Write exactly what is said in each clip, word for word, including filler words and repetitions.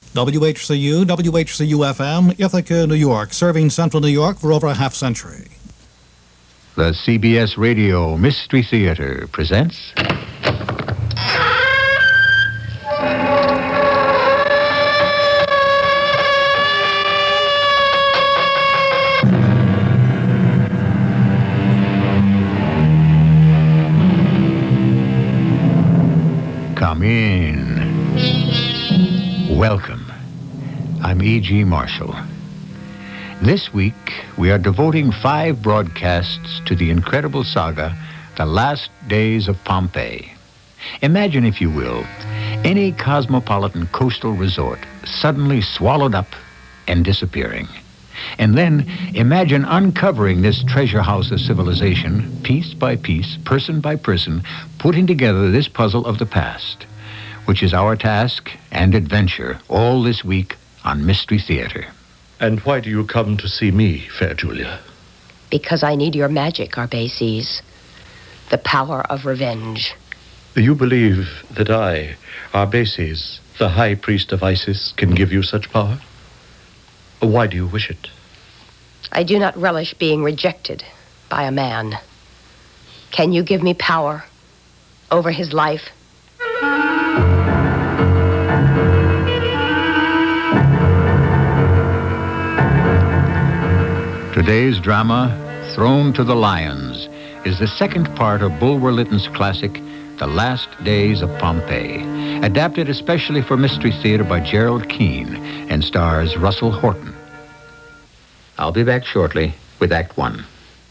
W H C U, W H C U F M, Ithaca, New York, serving Central New York for over a half century. The C B S Radio Mystery Theater presents... Come in. Welcome. I'm E G. Marshall. This week, we are devoting five broadcasts to the incredible saga, The Last Days of Pompeii. Imagine, if you will, any cosmopolitan coastal resort suddenly swallowed up and disappearing. And then imagine uncovering this treasure house of civilization, piece by piece, person by person, putting together this puzzle of the past, which is our task and adventure all this week on Mystery Theater. And why do you come to see me, fair Julia? Because I need your magic, Arbaces. The power of revenge. You believe that I, Arbaces, the high priest of Isis, can give you such power? Why do you wish it? I do not relish being rejected by a man. Can you give me power over his life? Today's drama, Thrown to the Lions, is the second part of Bulwer Lytton's classic, The Last Days of Pompeii, adapted especially for Mystery Theater by Gerald Keane and stars Russell Horton. I'll be back shortly with Act One.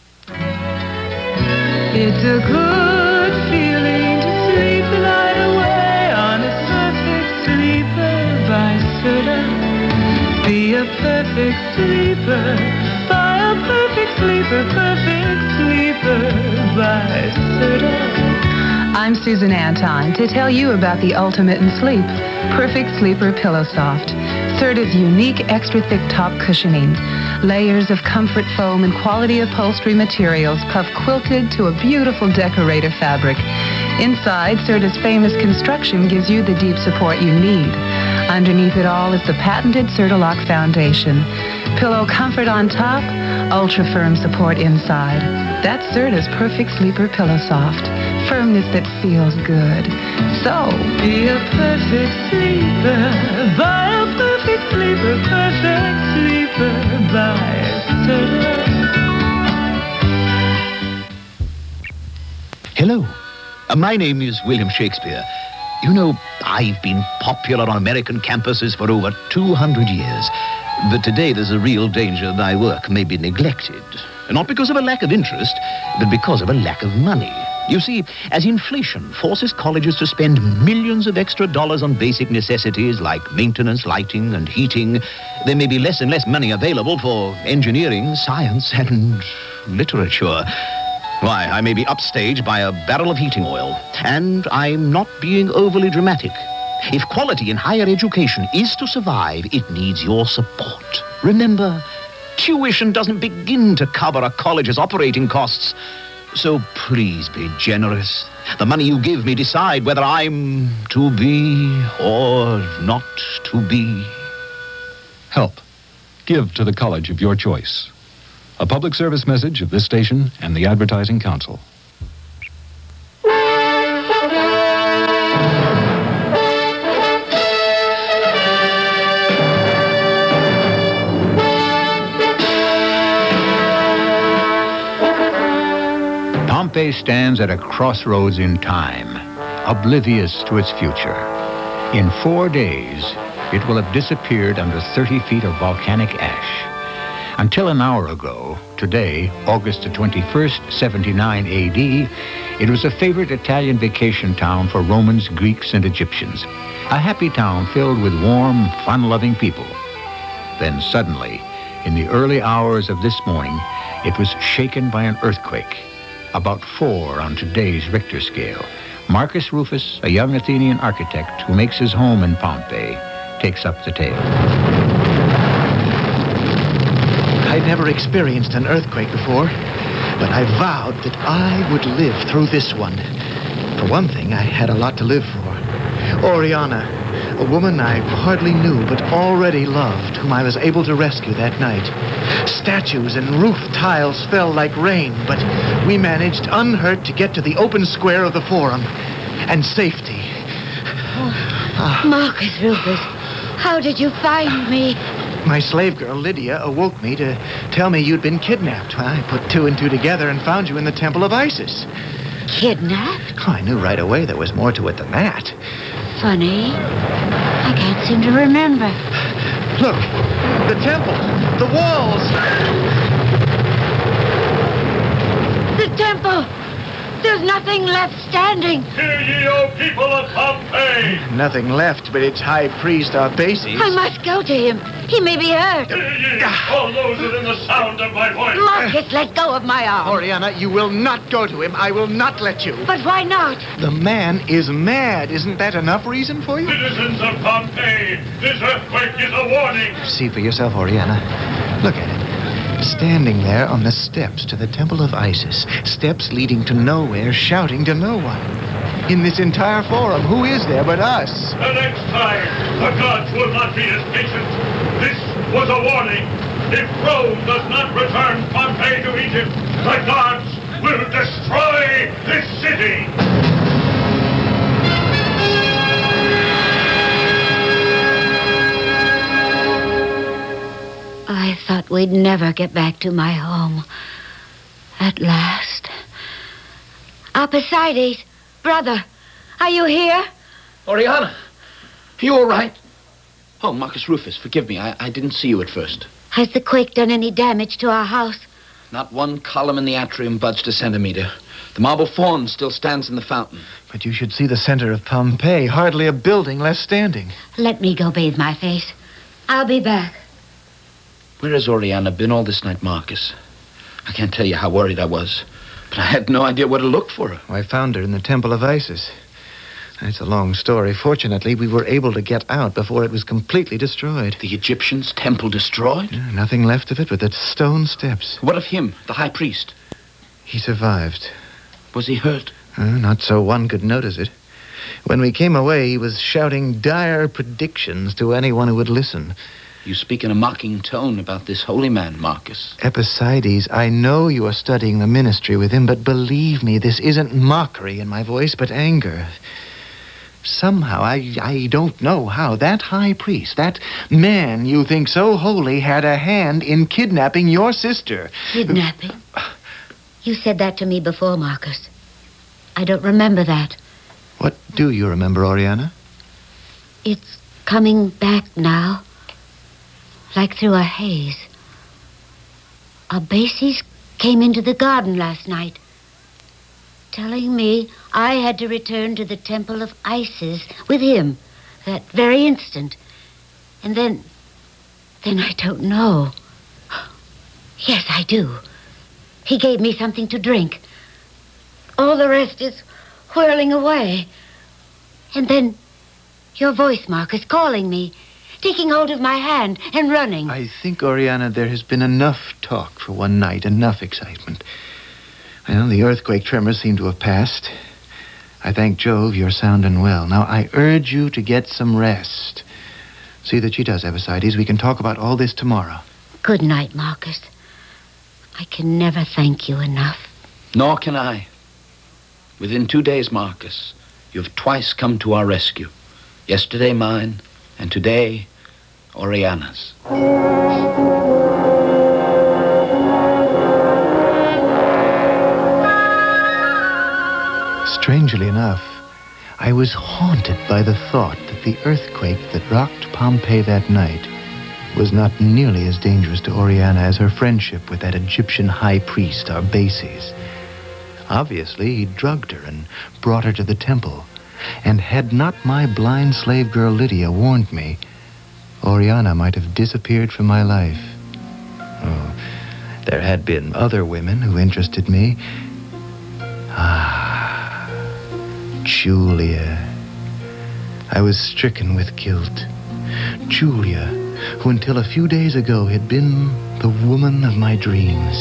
It's a good feeling to sleep the night away on a perfect sleeper by Serta. Be a perfect sleeper by a perfect sleeper, perfect sleeper by Serta. I'm Susan Anton to tell you about the ultimate in sleep, Perfect Sleeper Pillow Soft. Serta's unique extra thick top cushioning, layers of comfort foam and quality upholstery materials puff quilted to a beautiful decorator fabric. Inside, Serta's famous construction gives you the deep support you need. Underneath it all is the patented Serta-Lock foundation. Pillow comfort on top, ultra-firm support inside. That's Serta's Perfect Sleeper Pillow Soft. Firmness that feels good. So, be a perfect sleeper, by a perfect sleeper, perfect sleeper, by Serta. Hello. Uh, my name is William Shakespeare. You know, I've been popular on American campuses for over two hundred years. But today there's a real danger my work may be neglected. Not because of a lack of interest, but because of a lack of money. You see, as inflation forces colleges to spend millions of extra dollars on basic necessities like maintenance, lighting, and heating, there may be less and less money available for engineering, science, and literature. Why, I may be upstaged by a barrel of heating oil, and I'm not being overly dramatic. If quality in higher education is to survive, it needs your support. Remember, tuition doesn't begin to cover a college's operating costs. So please be generous. The money you give me decide whether I'm to be or not to be. Help. Give to the college of your choice. A public service message of this station and the Advertising Council. Pompeii stands at a crossroads in time, oblivious to its future. In four days, it will have disappeared under thirty feet of volcanic ash. Until an hour ago, today, August the twenty-first, seventy-nine A D, it was a favorite Italian vacation town for Romans, Greeks, and Egyptians. A happy town filled with warm, fun-loving people. Then suddenly, in the early hours of this morning, it was shaken by an earthquake. About four on today's Richter scale. Marcus Rufus, a young Athenian architect who makes his home in Pompeii, takes up the tale. I'd never experienced an earthquake before, but I vowed that I would live through this one. For one thing, I had a lot to live for. Oriana, A woman I hardly knew but already loved, whom I was able to rescue that night. Statues and roof tiles fell like rain, but we managed unhurt to get to the open square of the Forum. And safety. Oh, Marcus Rufus, how did you find me? My slave girl, Lydia, awoke me to tell me you'd been kidnapped. I put two and two together and found you in the Temple of Isis. Kidnapped? Oh, I knew right away there was more to it than that. Funny. I can't seem to remember. Look, the temple, the walls. The temple! There's nothing left standing. Hear ye, O people of Pompeii! Nothing left but its high priest, Arbaces. I must go to him. He may be hurt. Hear ye, all those within the sound of my voice! Marcus, let go of my arm. Oriana, you will not go to him. I will not let you. But why not? The man is mad. Isn't that enough reason for you? Citizens of Pompeii, this earthquake is a warning. See for yourself, Oriana. Look at it. Standing there on the steps to the Temple of Isis. Steps leading to nowhere, shouting to no one. In this entire forum, who is there but us? The next time, the gods will not be as patient. This was a warning. If Rome does not return Pompeii to Egypt, the gods will destroy this city. I thought we'd never get back to my home. At last. Arpacides, brother, are you here? Oriana, are you all right? Oh, Marcus Rufus, forgive me. I, I didn't see you at first. Has the quake done any damage to our house? Not one column in the atrium budged a centimeter. The marble faun still stands in the fountain. But you should see the center of Pompeii. Hardly a building left standing. Let me go bathe my face. I'll be back. Where has Oriana been all this night, Marcus? I can't tell you how worried I was, but I had no idea where to look for her. I found her in the Temple of Isis. It's a long story. Fortunately, we were able to get out before it was completely destroyed. The Egyptians' temple destroyed? Yeah, nothing left of it but the stone steps. What of him, the high priest? He survived. Was he hurt? Uh, not so one could notice it. When we came away, he was shouting dire predictions to anyone who would listen. You speak in a mocking tone about this holy man, Marcus. Epicides, I know you are studying the ministry with him, but believe me, this isn't mockery in my voice, but anger. Somehow, I, I don't know how, that high priest, that man you think so holy, had a hand in kidnapping your sister. Kidnapping? You said that to me before, Marcus. I don't remember that. What do you remember, Oriana? It's coming back now. Like through a haze. Arbaces came into the garden last night, telling me I had to return to the Temple of Isis with him that very instant. And then, then I don't know. Yes, I do. He gave me something to drink. All the rest is whirling away. And then your voice, Marcus, calling me, taking hold of my hand and running. I think, Oriana, there has been enough talk for one night, enough excitement. Well, the earthquake tremors seem to have passed. I thank Jove you're sound and well. Now, I urge you to get some rest. See that she does, Epicides. We can talk about all this tomorrow. Good night, Marcus. I can never thank you enough. Nor can I. Within two days, Marcus, you have twice come to our rescue. Yesterday mine, and today, Oriana's. Strangely enough, I was haunted by the thought that the earthquake that rocked Pompeii that night was not nearly as dangerous to Oriana as her friendship with that Egyptian high priest, Arbaces. Obviously, he drugged her and brought her to the temple. And had not my blind slave girl Lydia warned me, Oriana might have disappeared from my life. Oh, there had been other women who interested me. Ah, Julia. I was stricken with guilt. Julia, who until a few days ago had been the woman of my dreams.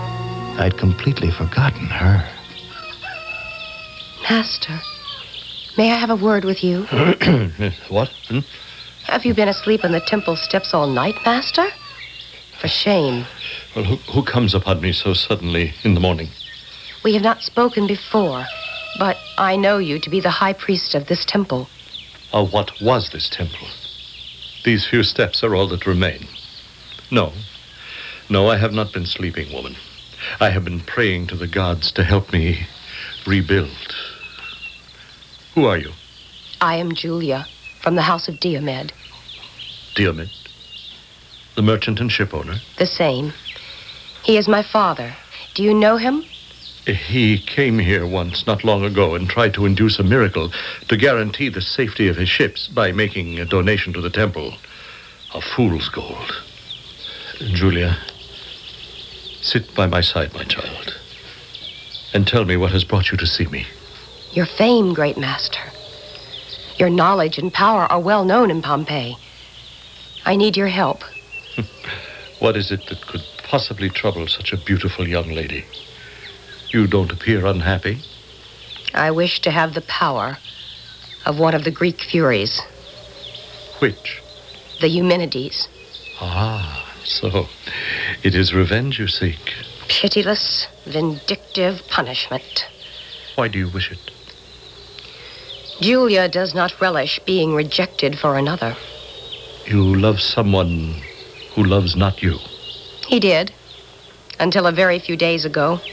I'd completely forgotten her. Master, May I have a word with you? What? Hmm? Have you been asleep on the temple steps all night, Master? For shame. Well, who, who comes upon me so suddenly in the morning? We have not spoken before, but I know you to be the high priest of this temple. Oh, what was this temple? These few steps are all that remain. No. No, I have not been sleeping, woman. I have been praying to the gods to help me rebuild. Who are you? I am Julia, from the house of Diomed. Diomed? The merchant and shipowner? The same. He is my father. Do you know him? He came here once, not long ago, and tried to induce a miracle to guarantee the safety of his ships by making a donation to the temple of fool's gold. Julia, sit by my side, my child, and tell me what has brought you to see me. Your fame, great master. Your knowledge and power are well known in Pompeii. I need your help. What is it that could possibly trouble such a beautiful young lady? You don't appear unhappy. I wish to have the power of one of the Greek Furies. Which? The Eumenides. Ah, so it is revenge you seek. Pitiless, vindictive punishment. Why do you wish it? Julia does not relish being rejected for another. You love someone who loves not you. He did, until a very few days ago.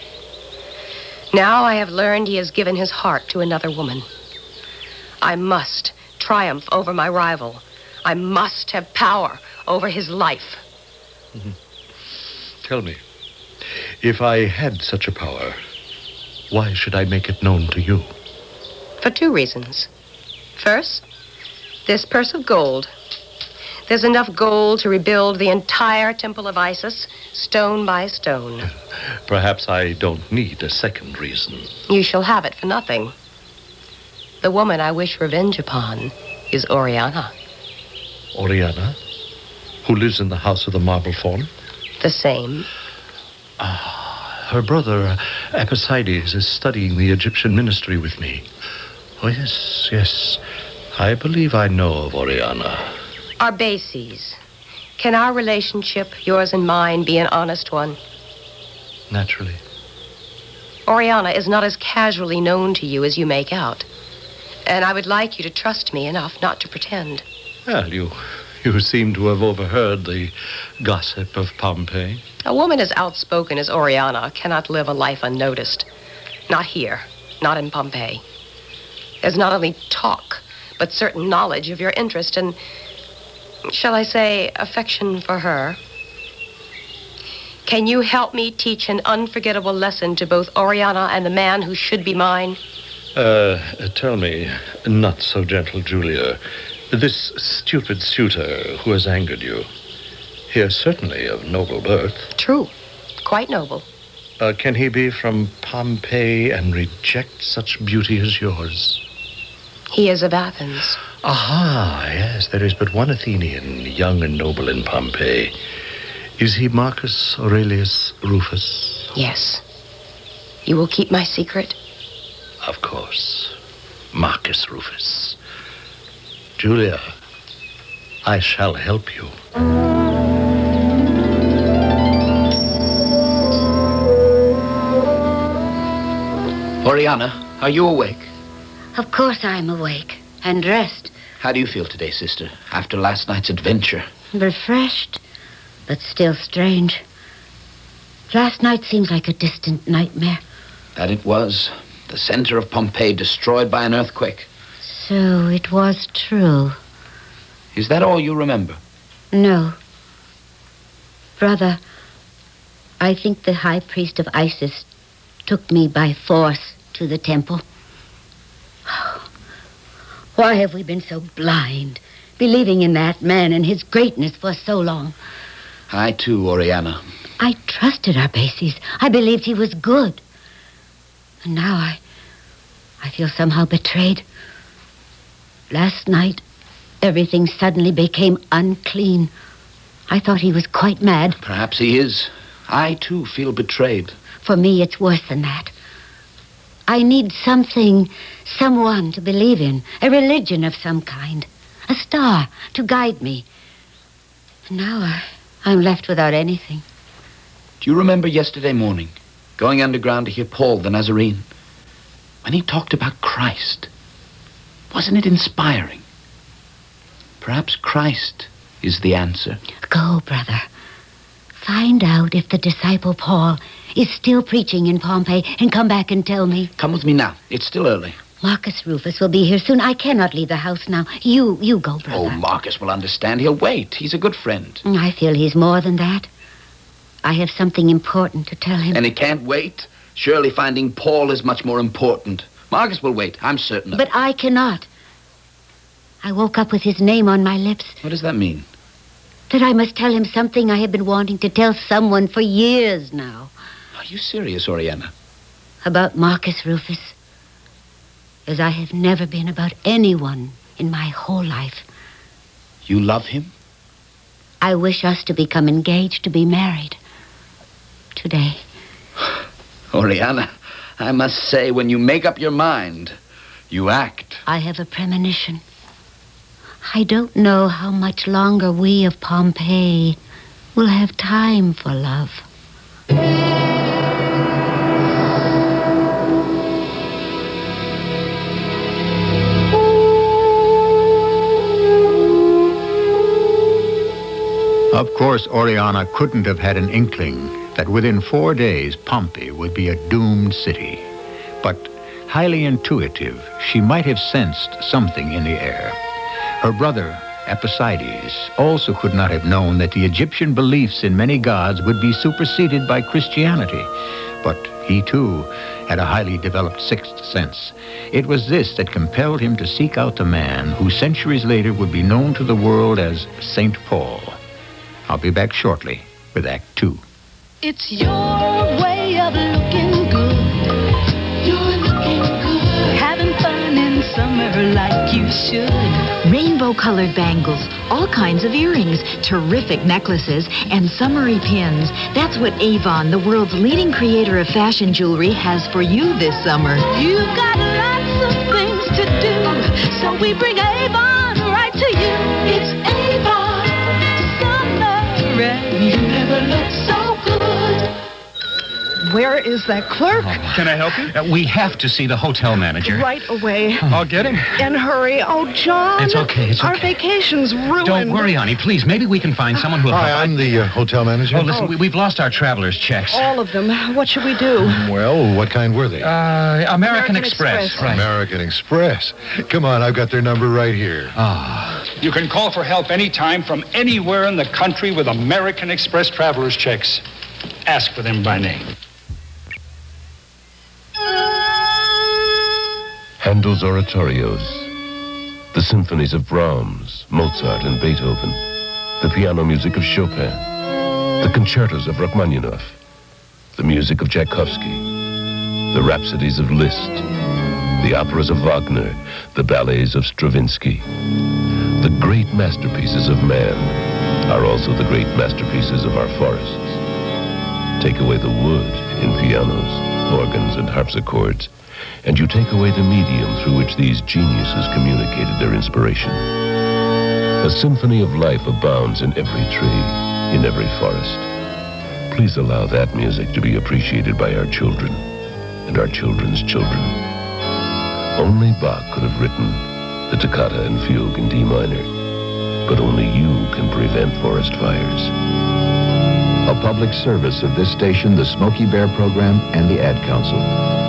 Now I have learned he has given his heart to another woman. I must triumph over my rival. I must have power over his life. Mm-hmm. Tell me, if I had such a power, why should I make it known to you? For two reasons. First, this purse of gold. There's enough gold to rebuild the entire temple of Isis, stone by stone. Perhaps I don't need a second reason. You shall have it for nothing. The woman I wish revenge upon is Oriana. Oriana? Who lives in the house of the marble form? The same. Ah, her brother, Epicides, is studying the Egyptian ministry with me. Oh, yes, yes. I believe I know of Oriana. Arbaces, can our relationship, yours and mine, be an honest one? Naturally. Oriana is not as casually known to you as you make out. And I would like you to trust me enough not to pretend. Well, you, you seem to have overheard the gossip of Pompeii. A woman as outspoken as Oriana cannot live a life unnoticed. Not here, not in Pompeii. There's not only talk, but certain knowledge of your interest and, shall I say, affection for her. Can you help me teach an unforgettable lesson to both Oriana and the man who should be mine? Uh, tell me, not so gentle Julia, this stupid suitor who has angered you, he is certainly of noble birth. True, quite noble. Uh, can he be from Pompeii and reject such beauty as yours? He is of Athens. Aha, yes, there is but one Athenian, young and noble in Pompeii. Is he Marcus Aurelius Rufus? Yes. You will keep my secret? Of course. Marcus Rufus. Julia, I shall help you. Oriana, are you awake? Of course I'm awake and dressed. How do you feel today, sister, after last night's adventure? Refreshed, but still strange. Last night seems like a distant nightmare. That it was. The center of Pompeii destroyed by an earthquake. So it was true. Is that all you remember? No. Brother, I think the high priest of Isis took me by force to the temple. Why have we been so blind, believing in that man and his greatness for so long? I, too, Oriana. I trusted Arbaces. I believed he was good. And now I... I feel somehow betrayed. Last night, everything suddenly became unclean. I thought he was quite mad. Perhaps he is. I, too, feel betrayed. For me, it's worse than that. I need something, someone to believe in, a religion of some kind, a star to guide me. And now I, I'm left without anything. Do you remember yesterday morning, going underground to hear Paul the Nazarene? When he talked about Christ, wasn't it inspiring? Perhaps Christ is the answer. Go, brother. Find out if the disciple Paul is still preaching in Pompeii and come back and tell me. Come with me now. It's still early. Marcus Rufus will be here soon. I cannot leave the house now. You, you go, brother. Oh, Marcus will understand. He'll wait. He's a good friend. I feel he's more than that. I have something important to tell him. And he can't wait? Surely finding Paul is much more important. Marcus will wait. I'm certain of it. But I cannot. I woke up with his name on my lips. What does that mean? That I must tell him something I have been wanting to tell someone for years now. Are you serious, Oriana? About Marcus Rufus. As I have never been about anyone in my whole life. You love him? I wish us to become engaged, to be married. Today. Oriana, I must say, when you make up your mind, you act. I have a premonition. I don't know how much longer we of Pompeii will have time for love. Of course, Oriana couldn't have had an inkling that within four days Pompeii would be a doomed city. But highly intuitive, she might have sensed something in the air. Her brother, Episides, also could not have known that the Egyptian beliefs in many gods would be superseded by Christianity. But he, too, had a highly developed sixth sense. It was this that compelled him to seek out the man who centuries later would be known to the world as Saint Paul. I'll be back shortly with Act Two. It's your way of looking good. You're looking good. Having fun in summer like you should. Rainbow-colored bangles, all kinds of earrings, terrific necklaces, and summery pins. That's what Avon, the world's leading creator of fashion jewelry, has for you this summer. You've got lots of things to do, so we bring Avon right to you. It's Avon summer, and you never look so good. Where is that clerk? Can I help you? Uh, we have to see the hotel manager. Right away. I'll get him. And hurry. Oh, John. It's okay, it's Our okay. vacation's ruined. Don't worry, honey. Please, maybe we can find someone who will... Hi, I'm the uh, hotel manager. Oh, listen, Oh. We, we've lost our traveler's checks. All of them. What should we do? Well, what kind were they? Uh, American, American Express. Express. Right. American Express. Come on, I've got their number right here. Ah. You can call for help anytime from anywhere in the country with American Express traveler's checks. Ask for them by name. Handel's oratorios, the symphonies of Brahms, Mozart, and Beethoven, the piano music of Chopin, the concertos of Rachmaninoff, the music of Tchaikovsky, the rhapsodies of Liszt, the operas of Wagner, the ballets of Stravinsky. The great masterpieces of man are also the great masterpieces of our forests. Take away the wood in pianos, organs, and harpsichords, and you take away the medium through which these geniuses communicated their inspiration. A symphony of life abounds in every tree, in every forest. Please allow that music to be appreciated by our children and our children's children. Only Bach could have written the toccata and fugue in D minor, but only you can prevent forest fires. A public service of this station, the Smokey Bear Program, and the Ad Council.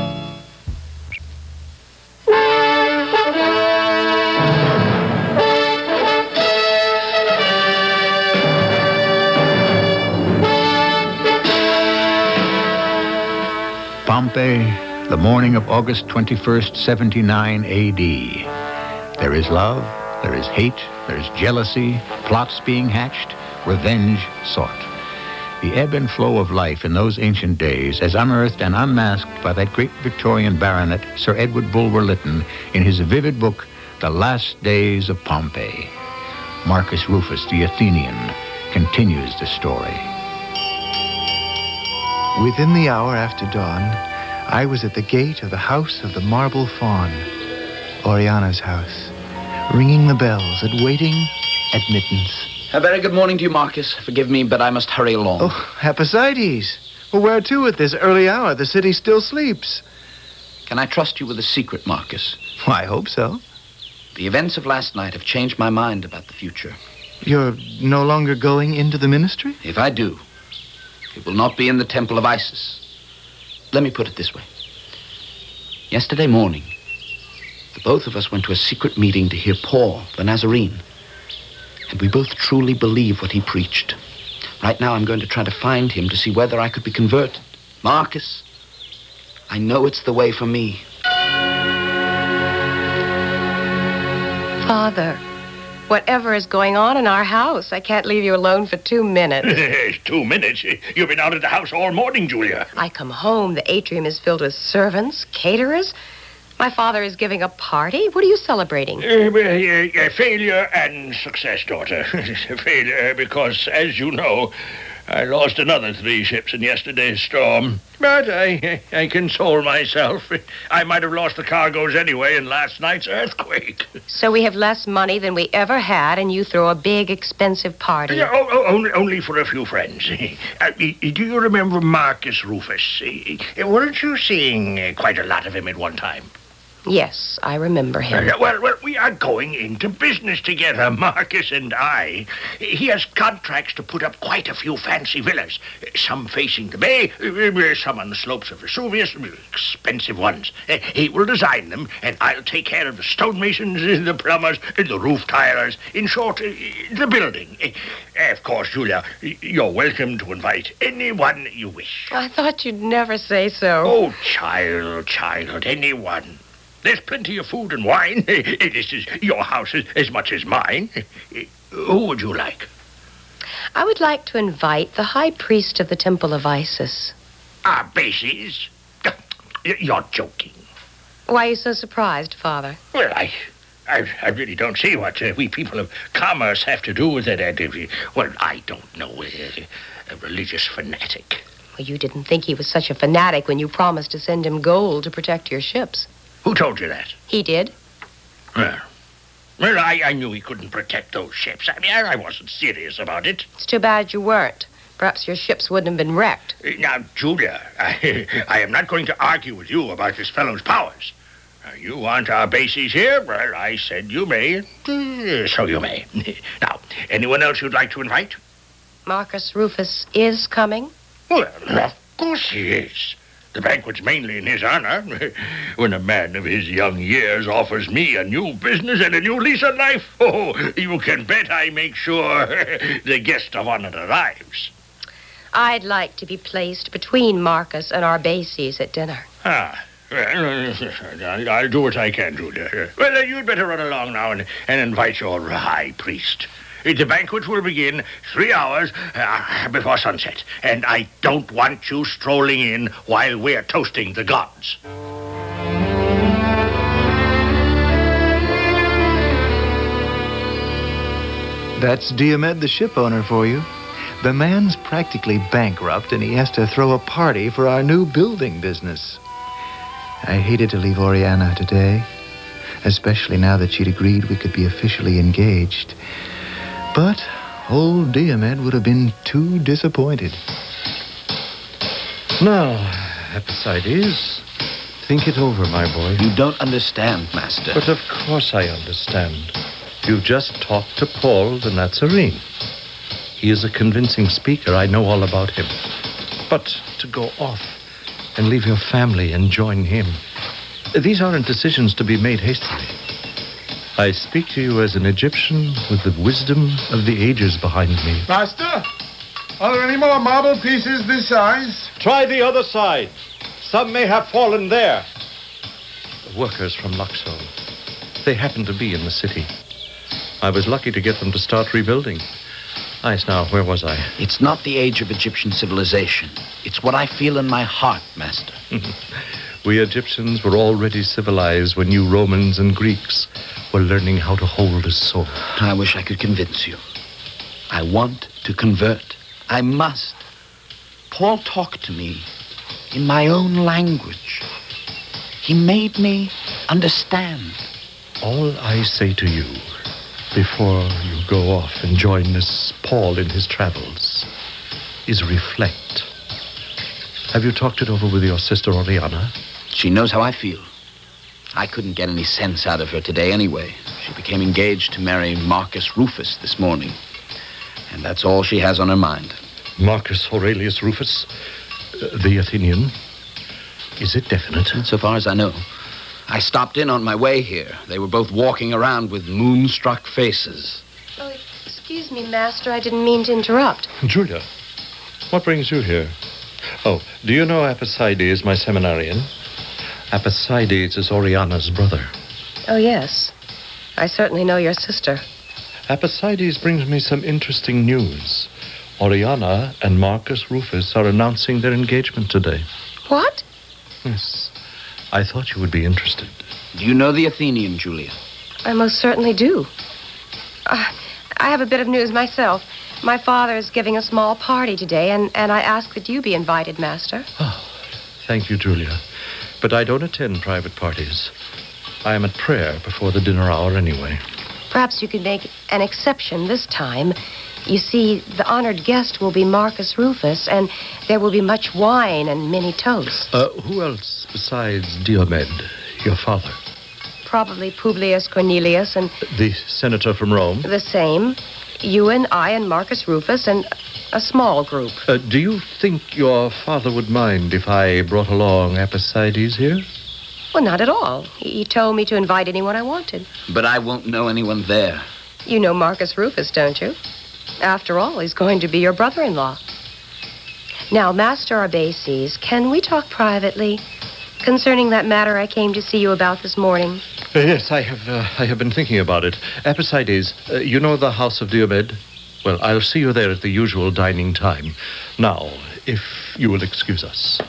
Pompeii, the morning of August twenty-first, seventy-nine A D. There is love, there is hate, there is jealousy, plots being hatched, revenge sought. The ebb and flow of life in those ancient days, as unearthed and unmasked by that great Victorian baronet, Sir Edward Bulwer Lytton, in his vivid book, The Last Days of Pompeii. Marcus Rufus, the Athenian, continues the story. Within the hour after dawn, I was at the gate of the House of the Marble Fawn, Oriana's house, ringing the bells and waiting admittance. A very good morning to you, Marcus. Forgive me, but I must hurry along. Oh, Epaphroditus. Well, where to at this early hour? The city still sleeps. Can I trust you with a secret, Marcus? Well, I hope so. The events of last night have changed my mind about the future. You're no longer going into the ministry? If I do, it will not be in the Temple of Isis. Let me put it this way. Yesterday morning, the both of us went to a secret meeting to hear Paul, the Nazarene. And we both truly believe what he preached. Right now, I'm going to try to find him to see whether I could be converted. Marcus, I know it's the way for me. Father, whatever is going on in our house, I can't leave you alone for two minutes. Two minutes? You've been out of the house all morning, Julia. I come home, the atrium is filled with servants, caterers. My father is giving a party. What are you celebrating? Uh, uh, uh, failure and success, daughter. Failure because, as you know, I lost another three ships in yesterday's storm. But I, I console myself. I might have lost the cargoes anyway in last night's earthquake. So we have less money than we ever had, and you throw a big, expensive party. Yeah, oh, oh, only, only for a few friends. Uh, do you remember Marcus Rufus? Uh, weren't you seeing uh, quite a lot of him at one time? Yes, I remember him. Uh, well, well, we are going into business together, Marcus and I. He has contracts to put up quite a few fancy villas. Some facing the bay, some on the slopes of Vesuvius, expensive ones. Uh, He will design them, and I'll take care of the stonemasons, the plumbers, the roof tilers. In short, uh, the building. Uh, Of course, Julia, you're welcome to invite anyone you wish. I thought you'd never say so. Oh, child, child, anyone. There's plenty of food and wine. This is your house as, as much as mine. Who would you like? I would like to invite the high priest of the Temple of Isis. Ah, Bases? You're joking. Why are you so surprised, Father? Well, I... I, I really don't see what uh, we people of commerce have to do with it. And, uh, well, I don't know. Uh, a religious fanatic. Well, you didn't think he was such a fanatic when you promised to send him gold to protect your ships. Who told you that? He did. Well, well I, I knew he couldn't protect those ships. I mean, I, I wasn't serious about it. It's too bad you weren't. Perhaps your ships wouldn't have been wrecked. Uh, Now, Julia, I, I am not going to argue with you about this fellow's powers. Uh, you want our bases here? Well, I said you may, uh, so you may. Now, anyone else you'd like to invite? Marcus Rufus is coming? Well, of course he is. The banquet's mainly in his honor. When a man of his young years offers me a new business and a new lease on life, oh, you can bet I make sure the guest of honor arrives. I'd like to be placed between Marcus and our bases at dinner. Ah, well, I'll I'll do what I can, Julia. Well, uh, you'd better run along now and, and invite your high priest. Uh, The banquet will begin three hours uh, before sunset, and I don't want you strolling in while we're toasting the gods. That's Diomed, the ship owner, for you. The man's practically bankrupt, and he has to throw a party for our new building business. I hated to leave Oriana today, especially now that she'd agreed we could be officially engaged. But old Diomed would have been too disappointed. Now, Epaphroditus, think it over, my boy. You don't understand, Master. But of course I understand. You just talked to Paul the Nazarene. He is a convincing speaker. I know all about him. But to go off and leave your family and join him, these aren't decisions to be made hastily. I speak to you as an Egyptian with the wisdom of the ages behind me. Master, are there any more marble pieces this size? Try the other side. Some may have fallen there. The workers from Luxor. They happen to be in the city. I was lucky to get them to start rebuilding. Nice now, where was I? It's not the age of Egyptian civilization. It's what I feel in my heart, Master. We Egyptians were already civilized when you Romans and Greeks were learning how to hold a sword. I wish I could convince you. I want to convert. I must. Paul talked to me. in my own language. He made me understand. All I say to you, before you go off and join Miss Paul in his travels, is reflect. Have you talked it over with your sister Oriana? She knows how I feel. I couldn't get any sense out of her today anyway. She became engaged to marry Marcus Rufus this morning. And that's all she has on her mind. Marcus Aurelius Rufus, uh, the Athenian. Is it definite? So far as I know. I stopped in on my way here. They were both walking around with moonstruck faces. Oh, excuse me, Master. I didn't mean to interrupt. Julia, what brings you here? Oh, do you know Apicides, my seminarian? Apicides is Oriana's brother. Oh, yes. I certainly know your sister. Apicides brings me some interesting news. Oriana and Marcus Rufus are announcing their engagement today. What? Yes. I thought you would be interested. Do you know the Athenian, Julia? I most certainly do. Uh, I have a bit of news myself. My father is giving a small party today, and, and I ask that you be invited, Master. Oh, thank you, Julia. But I don't attend private parties. I am at prayer before the dinner hour anyway. Perhaps you could make an exception this time. You see, the honored guest will be Marcus Rufus, and there will be much wine and many toasts. Uh, who else besides Diomed, your father? Probably Publius Cornelius and... The senator from Rome? The same. You and I and Marcus Rufus and a small group. Uh, do you think your father would mind if I brought along Apicides here? Well, not at all. He told me to invite anyone I wanted. But I won't know anyone there. You know Marcus Rufus, don't you? After all, he's going to be your brother-in-law. Now, Master Arbaces, can we talk privately concerning that matter I came to see you about this morning? Uh, yes, I have uh, I have been thinking about it. Apicides, uh, you know the house of Diomed? Well, I'll see you there at the usual dining time. Now, if you will excuse us.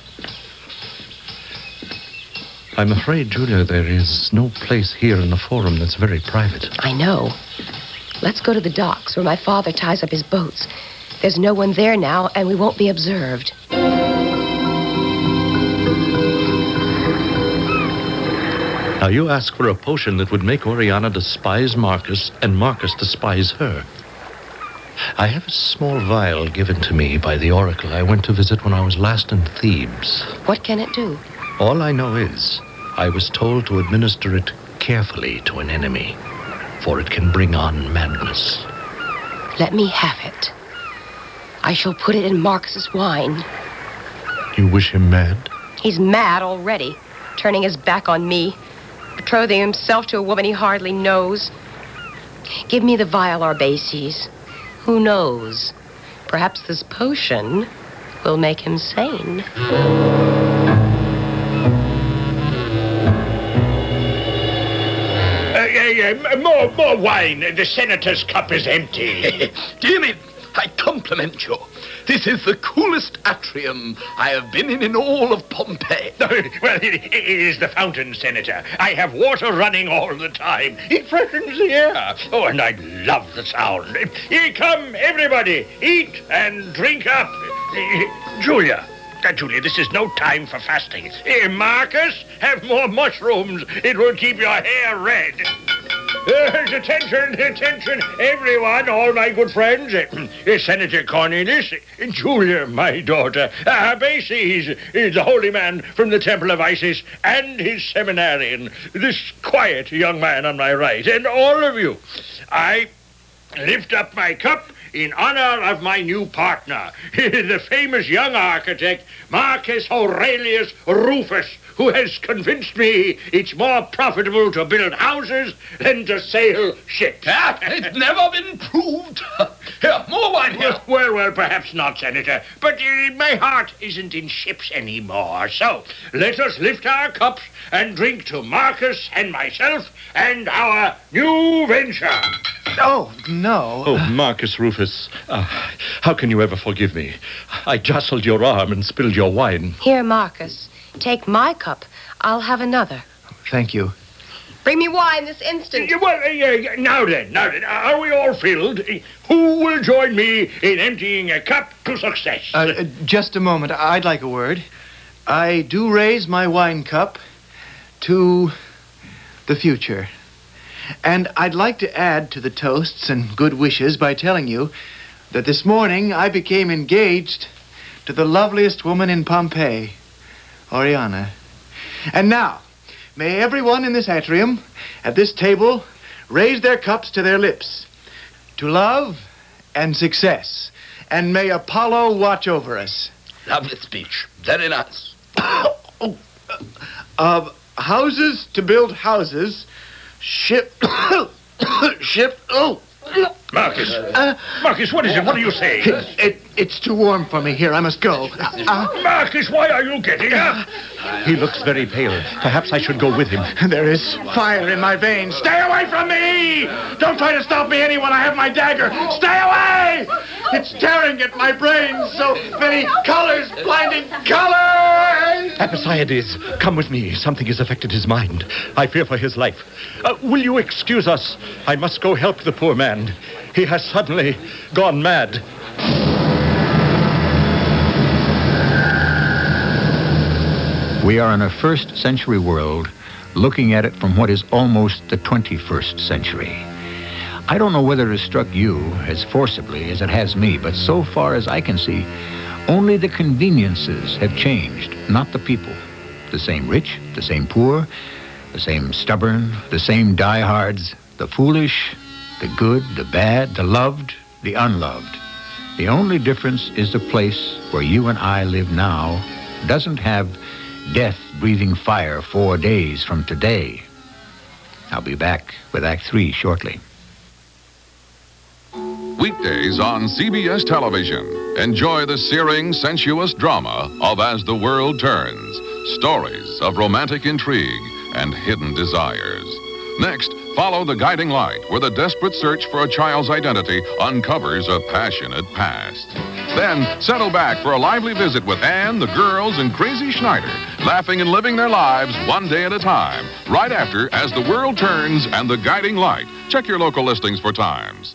I'm afraid, Julia, there is no place here in the forum that's very private. I know. Let's go to the docks where my father ties up his boats. There's no one there now, and we won't be observed. Now, you ask for a potion that would make Oriana despise Marcus and Marcus despise her. I have a small vial given to me by the oracle I went to visit when I was last in Thebes. What can it do? All I know is I was told to administer it carefully to an enemy, for it can bring on madness. Let me have it. I shall put it in Marcus's wine. You wish him mad? He's mad already, turning his back on me, betrothing himself to a woman he hardly knows. Give me the vial, Arbaces. Who knows? Perhaps this potion will make him sane. Uh, more, more wine. The senator's cup is empty. Dear me, I compliment you. This is the coolest atrium I have been in in all of Pompeii. Well, it, it is the fountain, Senator. I have water running all the time. It freshens the air. Oh, and I love the sound. Here, come, everybody. Eat and drink up. Uh, Julia. Uh, Julia, this is no time for fasting. Here, Marcus, have more mushrooms. It will keep your hair red. Uh, attention, attention, everyone, all my good friends. Uh, Senator Cornelius, uh, Julia, my daughter, uh, Arbaces, uh, the holy man from the Temple of Isis, and his seminarian, this quiet young man on my right, and all of you. I lift up my cup in honor of my new partner, the famous young architect, Marcus Aurelius Rufus, who has convinced me it's more profitable to build houses than to sail ships. Ah, it's never been proved. Here, more wine here. Well, well, well, perhaps not, Senator, but uh, my heart isn't in ships anymore. So, let us lift our cups and drink to Marcus and myself and our new venture. Oh, no. Oh, Marcus Rufus, uh, how can you ever forgive me? I jostled your arm and spilled your wine. Here, Marcus. Take my cup. I'll have another. Thank you. Bring me wine this instant. Well, uh, now then, now then, are we all filled? Who will join me in emptying a cup to success? Uh, uh, just a moment. I'd like a word. I do raise my wine cup to the future. And I'd like to add to the toasts and good wishes by telling you that this morning I became engaged to the loveliest woman in Pompeii, Oriana. And now, may everyone in this atrium, at this table, raise their cups to their lips to love and success. And may Apollo watch over us. Lovely speech. Very nice. oh, uh, houses to build houses, ship, ship, oh. Marcus! Uh, Marcus, what is it? What are you saying? It, it, it's too warm for me here. I must go. Uh, Marcus, why are you getting up? He looks very pale. Perhaps I should go with him. There is fire in my veins. Stay away from me! Don't try to stop me, anyone. I have my dagger. Stay away! It's tearing at my brain. So many colors, blinding colors! Episiades, come with me. Something has affected his mind. I fear for his life. Uh, will you excuse us? I must go help the poor man. He has suddenly gone mad. We are in a first century world, looking at it from what is almost the twenty-first century. I don't know whether it has struck you as forcibly as it has me, but so far as I can see, only the conveniences have changed, not the people. The same rich, the same poor, the same stubborn, the same diehards, the foolish, the good, the bad, the loved, the unloved. The only difference is the place where you and I live now doesn't have death breathing fire four days from today. I'll be back with Act Three shortly. Weekdays on C B S television. Enjoy the searing, sensuous drama of As the World Turns. Stories of romantic intrigue and hidden desires. Next, follow The Guiding Light, where the desperate search for a child's identity uncovers a passionate past. Then, settle back for a lively visit with Anne, the girls, and Crazy Schneider, laughing and living their lives one day at a time, right after As the World Turns and The Guiding Light. Check your local listings for times.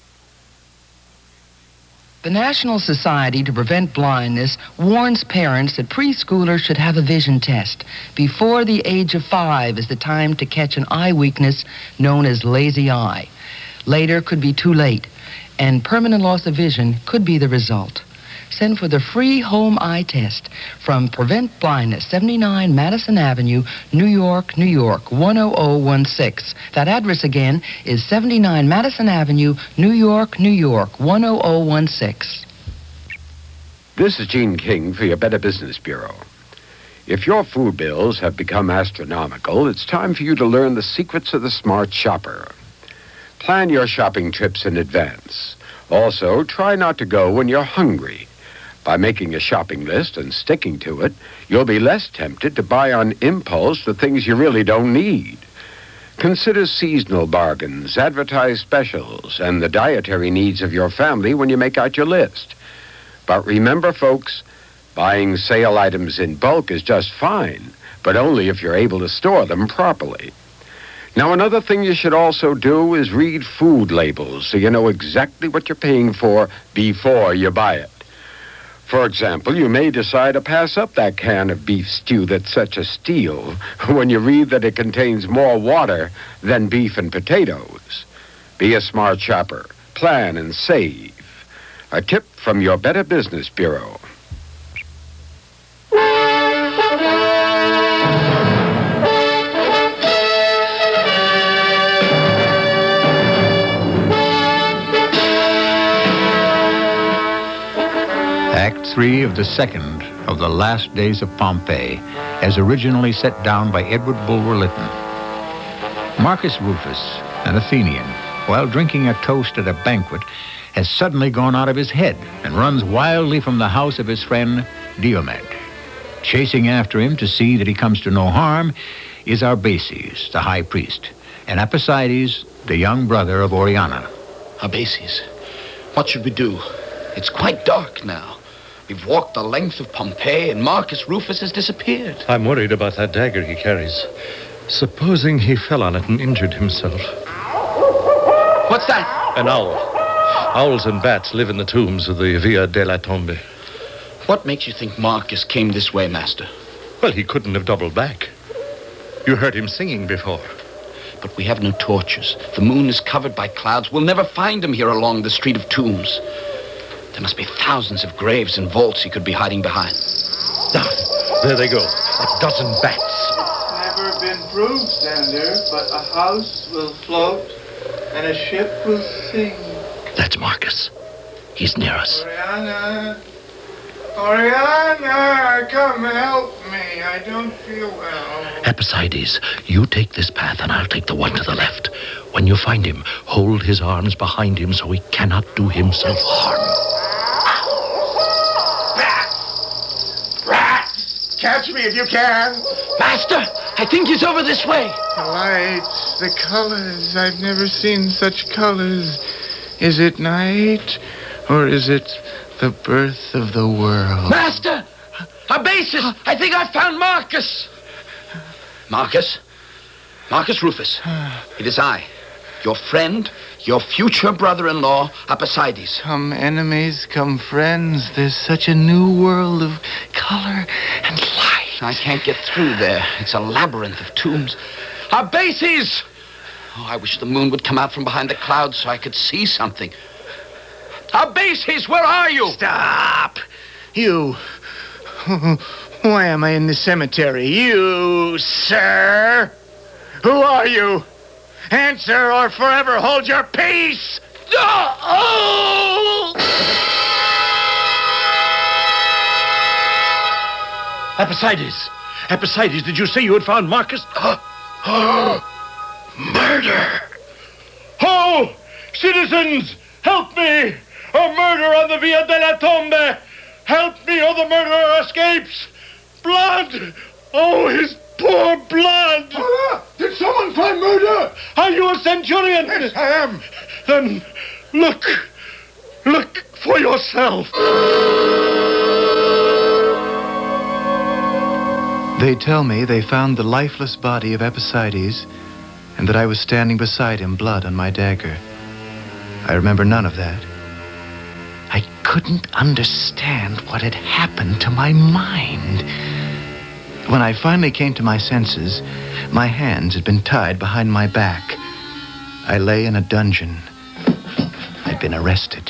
The National Society to Prevent Blindness warns parents that preschoolers should have a vision test. Before the age of five is the time to catch an eye weakness known as lazy eye. Later could be too late, and permanent loss of vision could be the result. Send for the free home eye test from Prevent Blindness, seventy-nine Madison Avenue, New York, New York, one oh oh one six. That address again is seventy-nine Madison Avenue, New York, New York, one oh oh one six. This is Gene King for your Better Business Bureau. If your food bills have become astronomical, it's time for you to learn the secrets of the smart shopper. Plan your shopping trips in advance. Also, try not to go when you're hungry. By making a shopping list and sticking to it, you'll be less tempted to buy on impulse the things you really don't need. Consider seasonal bargains, advertised specials, and the dietary needs of your family when you make out your list. But remember, folks, buying sale items in bulk is just fine, but only if you're able to store them properly. Now, another thing you should also do is read food labels so you know exactly what you're paying for before you buy it. For example, you may decide to pass up that can of beef stew that's such a steal when you read that it contains more water than beef and potatoes. Be a smart shopper. Plan and save. A tip from your Better Business Bureau. Act Three of the second of the last days of Pompeii, as originally set down by Edward Bulwer Lytton. Marcus Rufus, an Athenian, while drinking a toast at a banquet, has suddenly gone out of his head and runs wildly from the house of his friend Diomed. Chasing after him to see that he comes to no harm is Arbaces, the high priest, and Episiades, the young brother of Oriana. Arbaces, what should we do? It's quite dark now. We've walked the length of Pompeii, and Marcus Rufus has disappeared. I'm worried about that dagger he carries. Supposing he fell on it and injured himself. What's that? An owl. Owls and bats live in the tombs of the Via della Tombe. What makes you think Marcus came this way, Master? Well, he couldn't have doubled back. You heard him singing before. But we have no torches. The moon is covered by clouds. We'll never find him here along the Street of Tombs. There must be thousands of graves and vaults he could be hiding behind. Ah, there they go. A dozen bats. It's never been proved, Senator, but a house will float and a ship will sing. That's Marcus. He's near us. Oriana, Oriana, come help me. I don't feel well. Epicydes, you take this path and I'll take the one to the left. When you find him, hold his arms behind him so he cannot do himself harm. Rats! Rats! Catch me if you can. Master, I think he's over this way. The lights, the colors. I've never seen such colors. Is it night or is it the birth of the world? Master! Arbaces! I think I found Marcus! Marcus? Marcus Rufus. It is I, your friend, your future brother-in-law, Arbacides. Come enemies, come friends. There's such a new world of color and light. I can't get through there. It's a labyrinth of tombs. Arbaces! Oh, I wish the moon would come out from behind the clouds so I could see something. Arbaces, where are you? Stop! You. Why am I in the cemetery? You, sir. Who are you? Answer or forever hold your peace! Oh! Epicydes! Epicydes, did you say you had found Marcus? Murder! Ho! Citizens, help me! A murder on the Via della Tombe! Help me or the murderer escapes! Blood! Oh, his poor blood! Hola! Did someone find murder? Are you a centurion? Yes, I am. Then look. Look for yourself. They tell me they found the lifeless body of Epicydes and that I was standing beside him, blood on my dagger. I remember none of that. I couldn't understand what had happened to my mind. When I finally came to my senses, my hands had been tied behind my back. I lay in a dungeon. I'd been arrested.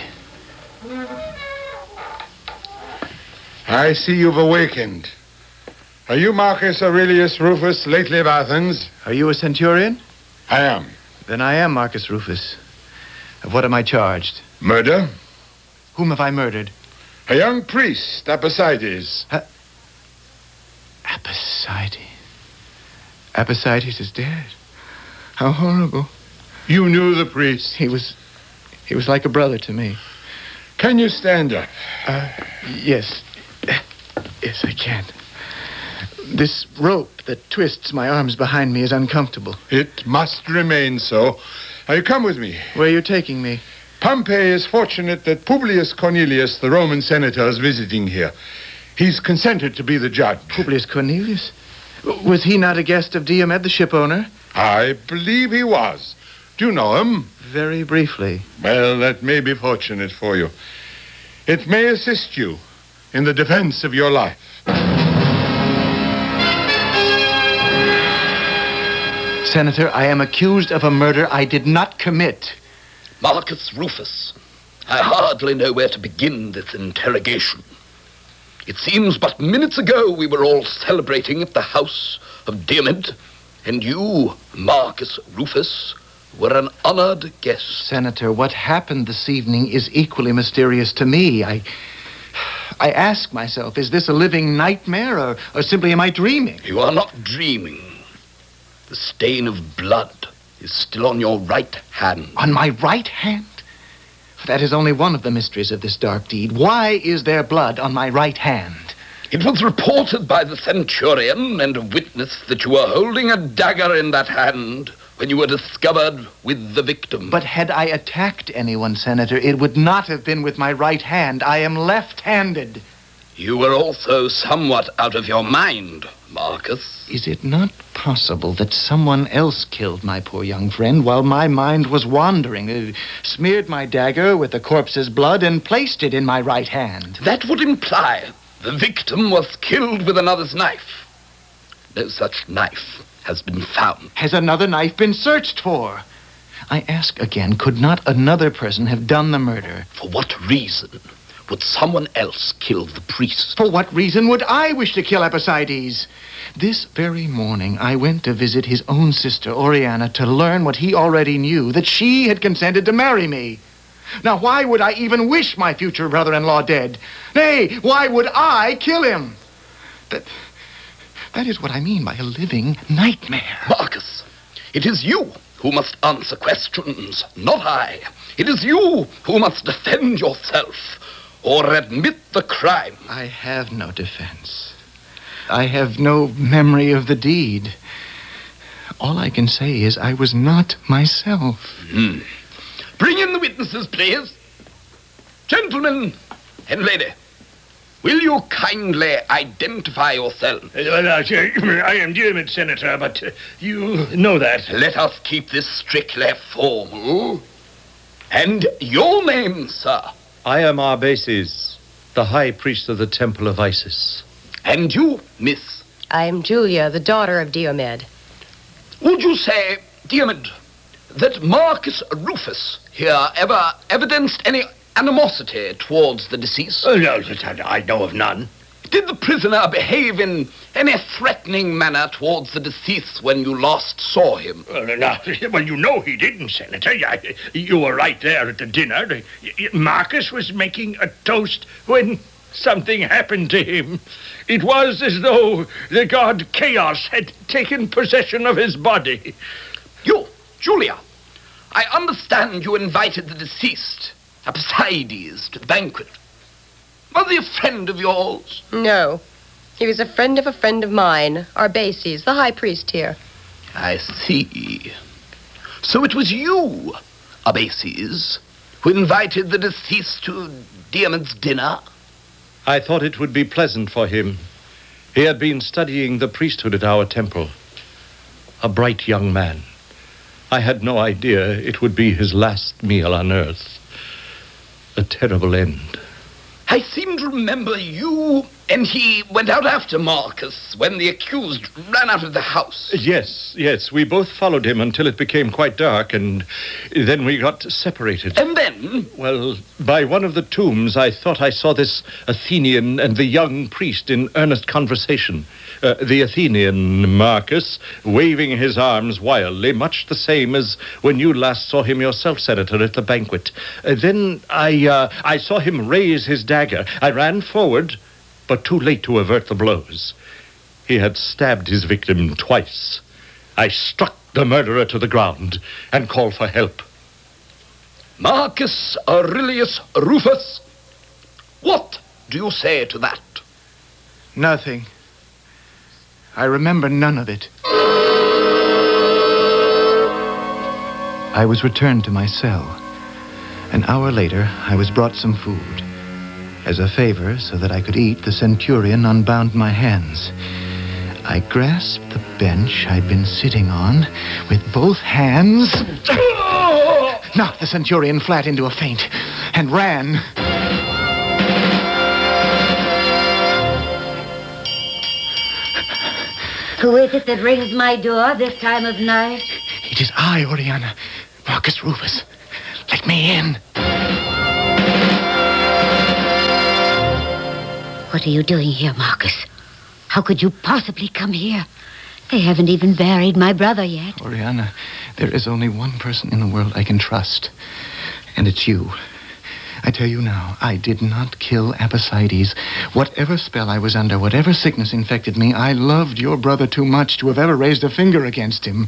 I see you've awakened. Are you Marcus Aurelius Rufus, lately of Athens? Are you a centurion? I am. Then I am Marcus Rufus. Of what am I charged? Murder? Whom have I murdered? A young priest, Arbacides. Uh, Arbacides. Arbacides is dead. How horrible. You knew the priest? He was... he was like a brother to me. Can you stand up? Uh, yes. Yes, I can. This rope that twists my arms behind me is uncomfortable. It must remain so. Now, you come with me. Where are you taking me? Pompey is fortunate that Publius Cornelius, the Roman senator, is visiting here. He's consented to be the judge. Publius Cornelius? Was he not a guest of Diomed, the ship owner? I believe he was. Do you know him? Very briefly. Well, that may be fortunate for you. It may assist you in the defense of your life. Senator, I am accused of a murder I did not commit. Marcus Rufus, I hardly know where to begin this interrogation. It seems but minutes ago we were all celebrating at the house of Diomed, and you, Marcus Rufus, were an honored guest. Senator, what happened this evening is equally mysterious to me. I... I ask myself, is this a living nightmare, or, or simply am I dreaming? You are not dreaming. The stain of blood is still on your right hand. On my right hand? That is only one of the mysteries of this dark deed. Why is there blood on my right hand? It was reported by the centurion and a witness that you were holding a dagger in that hand when you were discovered with the victim. But had I attacked anyone, Senator, it would not have been with my right hand. I am left-handed. You were also somewhat out of your mind, Marcus. Is it not possible that someone else killed my poor young friend while my mind was wandering, uh, smeared my dagger with the corpse's blood and placed it in my right hand? That would imply the victim was killed with another's knife. No such knife has been found. Has another knife been searched for? I ask again, could not another person have done the murder? For what reason would someone else kill the priest? For what reason would I wish to kill Epicydes? This very morning, I went to visit his own sister, Oriana, to learn what he already knew, that she had consented to marry me. Now, why would I even wish my future brother-in-law dead? Nay, why would I kill him? That, that is what I mean by a living nightmare. Marcus, it is you who must answer questions, not I. It is you who must defend yourself or admit the crime. I have no defense. I have no memory of the deed. All I can say is I was not myself. Hmm. Bring in the witnesses, please. Gentlemen and lady, will you kindly identify yourselves? Uh, well, uh, I am Diarmid, Senator, but uh, you know that. Let us keep this strictly formal. And your name, sir? I am Arbaces, the high priest of the Temple of Isis. And you, miss? I am Julia, the daughter of Diomed. Would you say, Diarmid, that Marcus Rufus here ever evidenced any animosity towards the deceased? Oh, no, I know of none. Did the prisoner behave in any threatening manner towards the deceased when you last saw him? Well, no, well, you know he didn't, Senator. You were right there at the dinner. Marcus was making a toast when something happened to him. It was as though the god Chaos had taken possession of his body. You, Julia, I understand you invited the deceased, Epicydes, to the banquet. Was he a friend of yours? No. He was a friend of a friend of mine, Arbaces, the high priest here. I see. So it was you, Arbaces, who invited the deceased to Diarmid's dinner? I thought it would be pleasant for him. He had been studying the priesthood at our temple. A bright young man. I had no idea it would be his last meal on earth. A terrible end. I seem to remember you and he went out after Marcus when the accused ran out of the house. Yes, yes. We both followed him until it became quite dark, and then we got separated. And then? Well, by one of the tombs, I thought I saw this Athenian and the young priest in earnest conversation. Uh, the Athenian, Marcus, waving his arms wildly, much the same as when you last saw him yourself, Senator, at the banquet. Uh, then I, uh, I saw him raise his dagger. I ran forward, but too late to avert the blows. He had stabbed his victim twice. I struck the murderer to the ground and called for help. Marcus Aurelius Rufus, what do you say to that? Nothing. I remember none of it. I was returned to my cell. An hour later, I was brought some food. As a favor, so that I could eat, the centurion unbound my hands. I grasped the bench I'd been sitting on with both hands. Knocked the centurion flat into a faint and ran. Who is it that rings my door this time of night? It is I, Oriana. Marcus Rufus. Let me in. What are you doing here, Marcus? How could you possibly come here? They haven't even buried my brother yet. Oriana, there is only one person in the world I can trust, and it's you. I tell you now, I did not kill Epicydes. Whatever spell I was under, whatever sickness infected me, I loved your brother too much to have ever raised a finger against him.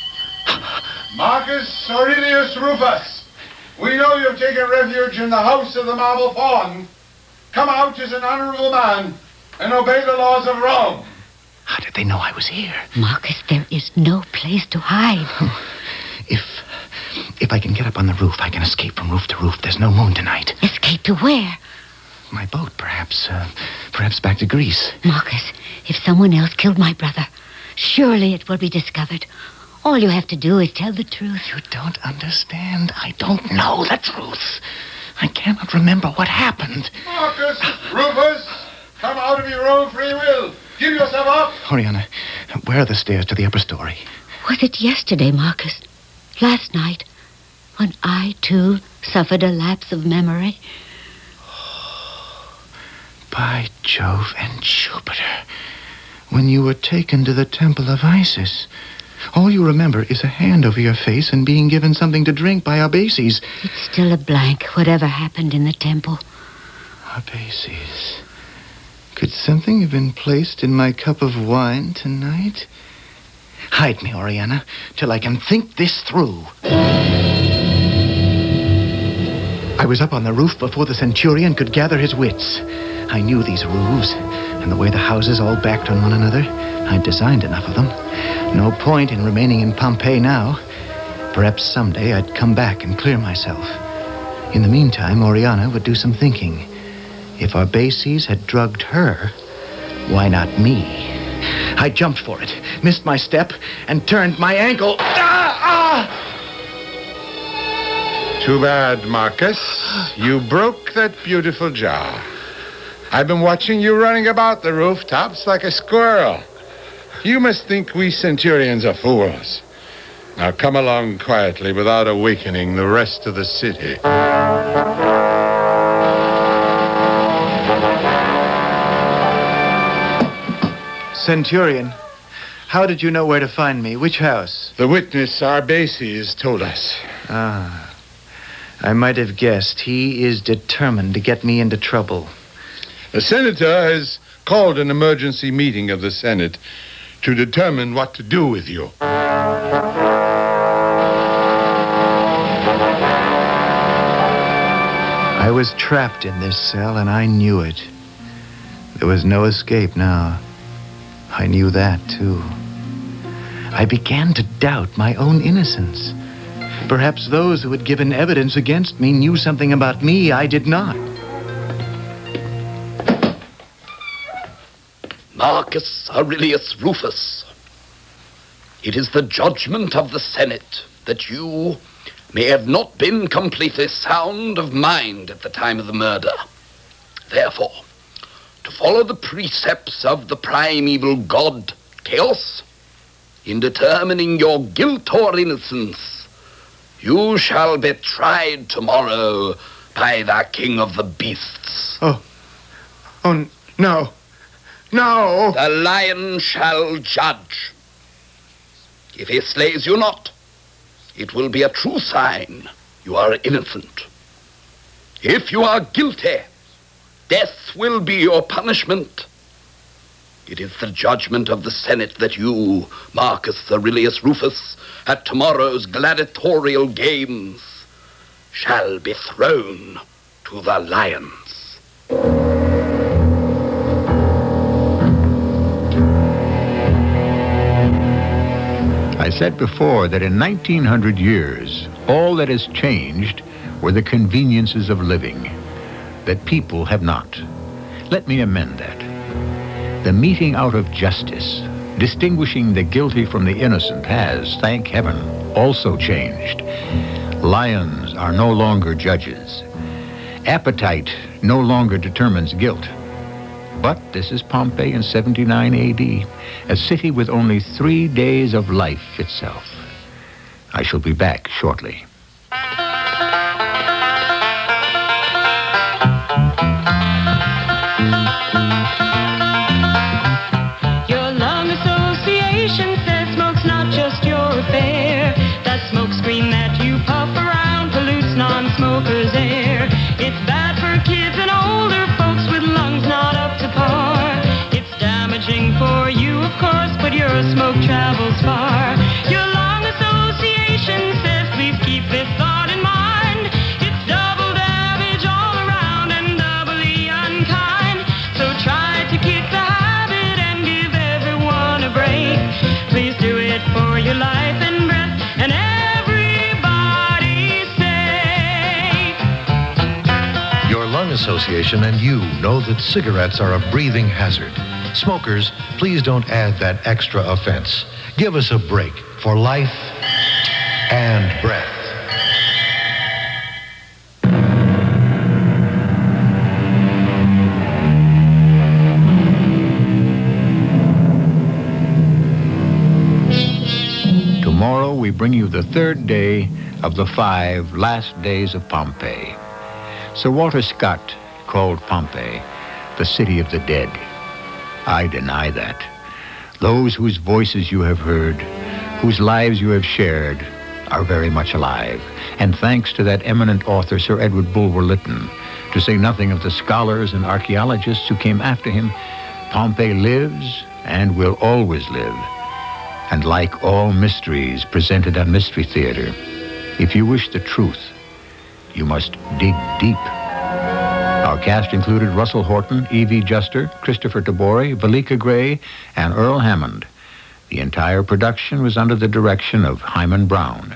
Marcus Aurelius Rufus, we know you've taken refuge in the house of the Marble Faun. Come out as an honorable man and obey the laws of Rome. How did they know I was here? Marcus, there is no place to hide. If... If I can get up on the roof, I can escape from roof to roof. There's no moon tonight. Escape to where? My boat, perhaps. Uh, perhaps back to Greece. Marcus, if someone else killed my brother, surely it will be discovered. All you have to do is tell the truth. You don't understand. I don't know the truth. I cannot remember what happened. Marcus Rufus, come out of your own free will. Give yourself up. Oriana, Where are the stairs to the upper story? Was it yesterday, Marcus? Last night? When I, too, suffered a lapse of memory? By Jove and Jupiter. When you were taken to the temple of Isis. All you remember is a hand over your face and being given something to drink by Arbaces. It's still a blank, whatever happened in the temple. Arbaces. Could something have been placed in my cup of wine tonight? Hide me, Oriana, till I can think this through. I was up on the roof before the centurion could gather his wits. I knew these roofs, and the way the houses all backed on one another. I'd designed enough of them. No point in remaining in Pompeii now. Perhaps someday I'd come back and clear myself. In the meantime, Oriana would do some thinking. If Arbaces had drugged her, why not me? I jumped for it, missed my step, and turned my ankle. Ah! Ah! Too bad, Marcus. You broke that beautiful jar. I've been watching you running about the rooftops like a squirrel. You must think we centurions are fools. Now come along quietly without awakening the rest of the city. Centurion, how did you know where to find me? Which house? The witness, Arbaces, told us. Ah, I might have guessed. He is determined to get me into trouble. The senator has called an emergency meeting of the Senate to determine what to do with you. I was trapped in this cell, and I knew it. There was no escape now. I knew that, too. I began to doubt my own innocence. Perhaps those who had given evidence against me knew something about me I did not. Marcus Aurelius Rufus, it is the judgment of the Senate that you may have not been completely sound of mind at the time of the murder. Therefore, to follow the precepts of the primeval god, Chaos, in determining your guilt or innocence, you shall be tried tomorrow by the king of the beasts. Oh, oh, no, no. The lion shall judge. If he slays you not, it will be a true sign you are innocent. If you are guilty, death will be your punishment. It is the judgment of the Senate that you, Marcus Aurelius Rufus, at tomorrow's gladiatorial games, shall be thrown to the lions. I said before that in nineteen hundred years, all that has changed were the conveniences of living, that people have not. Let me amend that. The meting out of justice, distinguishing the guilty from the innocent, has, thank heaven, also changed. Lions are no longer judges. Appetite no longer determines guilt. But this is Pompeii in seventy-nine A D, a city with only three days of life itself. I shall be back shortly. Your lung association says smoke's not just your affair. That smoke screen that you puff around pollutes non-smokers' air. It's bad for kids and older folks with lungs not up to par. It's damaging for you, of course, but your smoke travels far. Your lung association says please keep this thought in mind. It's double damage all around and doubly unkind. So try to kick the habit and give everyone a break. Please do it for your life and breath and everybody's sake. Your lung association and you know that cigarettes are a breathing hazard. Smokers, please don't add that extra offense. Give us a break for life and breath. bring you the third day of the five last days of Pompeii. Sir Walter Scott called Pompeii the city of the dead. I deny that. Those whose voices you have heard, whose lives you have shared, are very much alive. And thanks to that eminent author, Sir Edward Bulwer Lytton, to say nothing of the scholars and archaeologists who came after him, Pompeii lives and will always live. And like all mysteries presented on Mystery Theater, if you wish the truth, you must dig deep. Our cast included Russell Horton, Evie Juster, Christopher Tabori, Valika Gray, and Earl Hammond. The entire production was under the direction of Hyman Brown.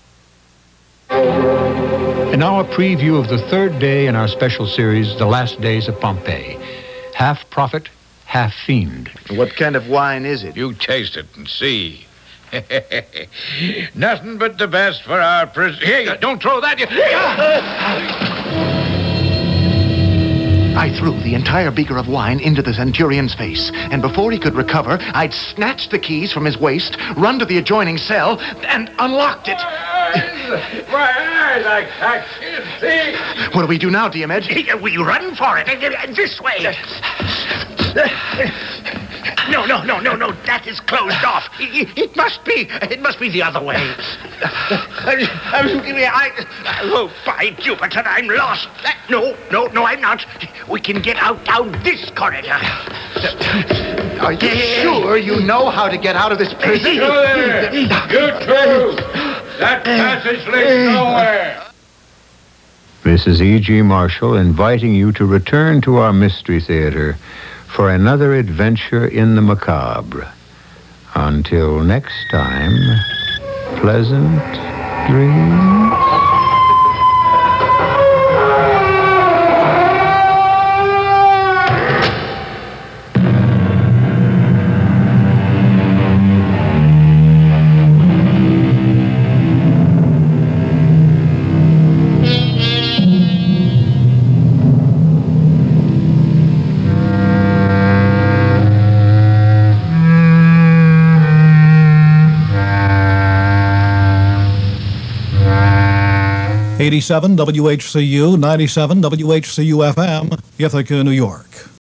And now a preview of the third day in our special series, The Last Days of Pompeii. Half prophet, half fiend. What kind of wine is it? You taste it and see. Nothing but the best for our pris... Hey, don't throw that. You... I threw the entire beaker of wine into the centurion's face, and before he could recover, I'd snatched the keys from his waist, run to the adjoining cell, and unlocked it. My eyes, I, I can't see. What do we do now, Diomed? We run for it. This way. No, no, no, no, no. That is closed off. It, it must be. It must be the other way. I, oh, by Jupiter, I'm lost. No, no, no, I'm not. We can get out down this corridor. Are you sure you know how to get out of this prison? You there! You too! That passage leads nowhere! This is E G. Marshall inviting you to return to our Mystery Theater for another adventure in the macabre. Until next time, pleasant dreams. eighty-seven W H C U, ninety-seven W H C U F M, Ithaca, New York.